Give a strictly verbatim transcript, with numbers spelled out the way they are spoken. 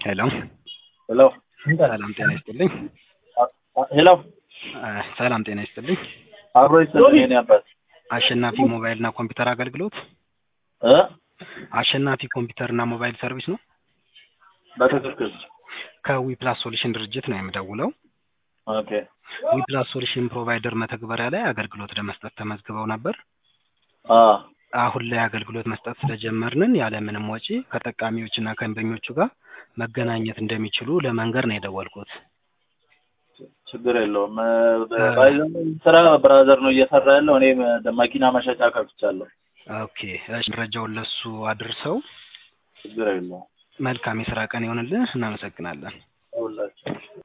ሄሎ ሄሎ ሰላም ጤና ይስጥልኝ። ሄሎ ሰላም ጤና ይስጥልኝ። አብሮ ይስጥልኝ። እኔ አባት አሸናፊ ሞባይል እና ኮምፒውተር አገልግሎት እ አሸናፊ ኮምፒውተር እና ሞባይል ሰርቪስ ነው። በትክክል ከዊ ፕላስ ሶሉሽን ድርጅት ነው የምደውለው። ኦኬ ዊ ፕላስ ሶሉሽን ፕሮቫይደር መተግበሪያ ላይ አገልግሎት ለመስጠት ተመዝግበው ነበር። አ አሁን ላይ አገልግሎት መስጠት ስለጀመርን ያለ ምንም ወጪ ከተጠቃሚዎችና ከደንበኞቹ ጋር መገናኘት እንደሚችሉ ለመንገር ነው የደወልኩት። ችግር የለውም። ባይዘን ስራ ብራዘር ነው እየሰራ ያለው። እኔ መኪና መሸጫ ከፍቻለሁ። ኦኬ እሺ፣ መረጃውን ለሱ አድርሰው። ችግር የለውም። መልካም የስራ ቀን ይሆንልህ። እናመሰግናለን። ሁላችሁ